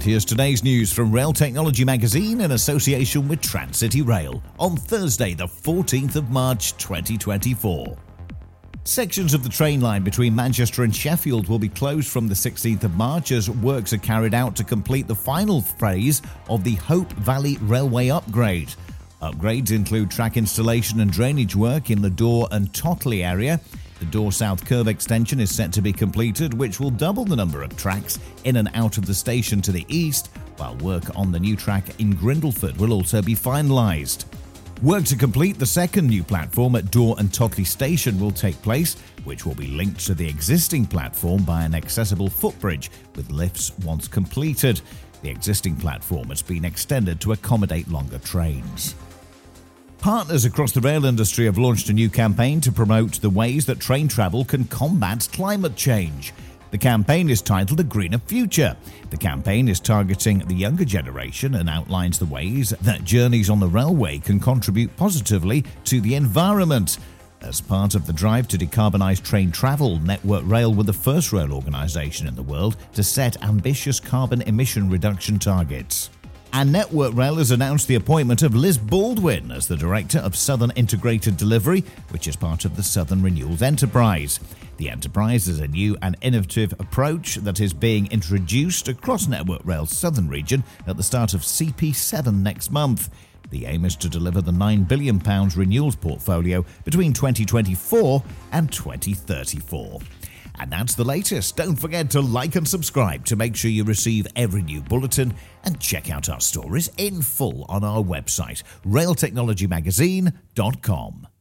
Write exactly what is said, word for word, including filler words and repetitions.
And here's today's news from Rail Technology Magazine in association with Trans-City Rail on Thursday, the fourteenth of March, twenty twenty-four. Sections of the train line between Manchester and Sheffield will be closed from the sixteenth of March as works are carried out to complete the final phase of the Hope Valley Railway upgrade. Upgrades include track installation and drainage work in the Dore and Totley area. The Dore South Curve extension is set to be completed, which will double the number of tracks in and out of the station to the east, while work on the new track in Grindleford will also be finalised. Work to complete the second new platform at Dore and Totley Station will take place, which will be linked to the existing platform by an accessible footbridge with lifts once completed. The existing platform has been extended to accommodate longer trains. Partners across the rail industry have launched a new campaign to promote the ways that train travel can combat climate change. The campaign is titled A Greener Future. The campaign is targeting the younger generation and outlines the ways that journeys on the railway can contribute positively to the environment. As part of the drive to decarbonise train travel, Network Rail were the first rail organisation in the world to set ambitious carbon emission reduction targets. And Network Rail has announced the appointment of Liz Baldwin as the Director of Southern Integrated Delivery, which is part of the Southern Renewals Enterprise. The enterprise is a new and innovative approach that is being introduced across Network Rail's southern region at the start of C P seven next month. The aim is to deliver the nine billion pounds renewals portfolio between twenty twenty-four and twenty thirty-four. And that's the latest. Don't forget to like and subscribe to make sure you receive every new bulletin, and check out our stories in full on our website, rail technology magazine dot com.